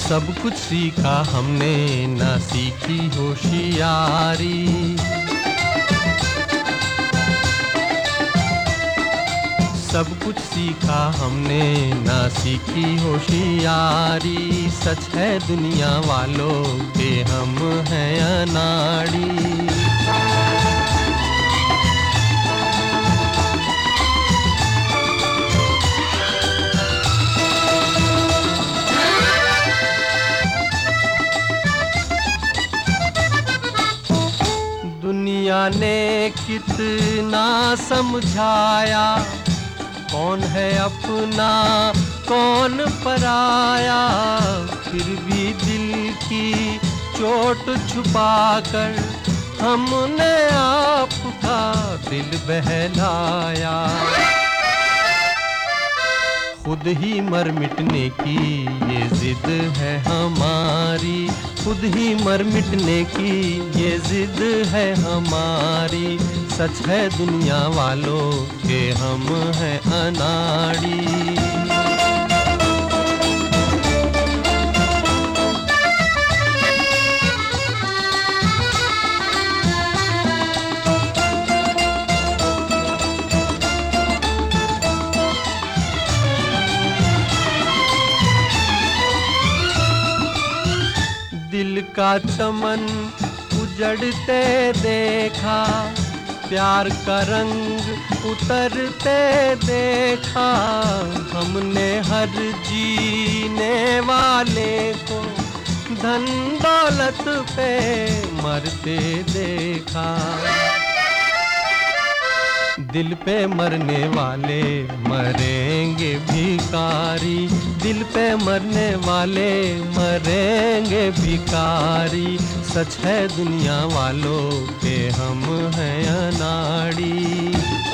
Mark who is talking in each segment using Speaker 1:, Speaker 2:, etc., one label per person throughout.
Speaker 1: सब कुछ सीखा हमने ना सीखी होशियारी। सब कुछ सीखा हमने ना सीखी होशियारी। सच है दुनिया वालों के हम हैं अनाड़ी। दुनिया ने कितना समझाया, कौन है अपना कौन पराया। फिर भी दिल की चोट छुपाकर हमने आपका दिल बहलाया। खुद ही मर मिटने की ये जिद है हमारी। खुद ही मर मिटने की ये जिद है हमारी। सच है दुनिया वालों के हम हैं अनाड़ी। दिल का चमन उजड़ते देखा, प्यार का रंग उतरते देखा। हमने हर जीने वाले को धन दौलत पे मरते देखा। दिल पे मरने वाले मरेंगे भिखारी। दिल पे मरने वाले मरेंगे भिखारी। सच है दुनिया वालों के हम हैं अनाड़ी।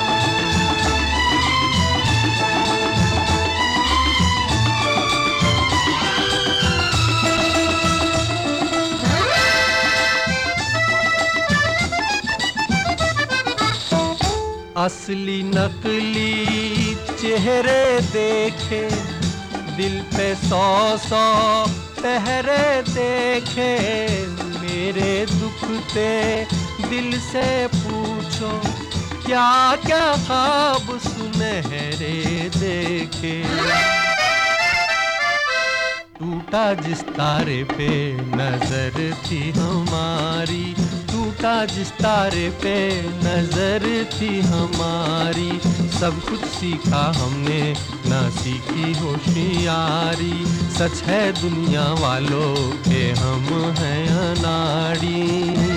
Speaker 1: असली नकली चेहरे देखे, दिल पे 100 पहरे देखे। मेरे दुखते दिल से पूछो, क्या क्या ख्वाब सुनहरे देखे। टूटा जिस तारे पे नजर थी हमारी, टूटा जिस तारे पे नजर थी हमारी। सब कुछ सीखा हमने ना सीखी होशियारी। सच है दुनिया वालों के हम हैं अनाड़ी।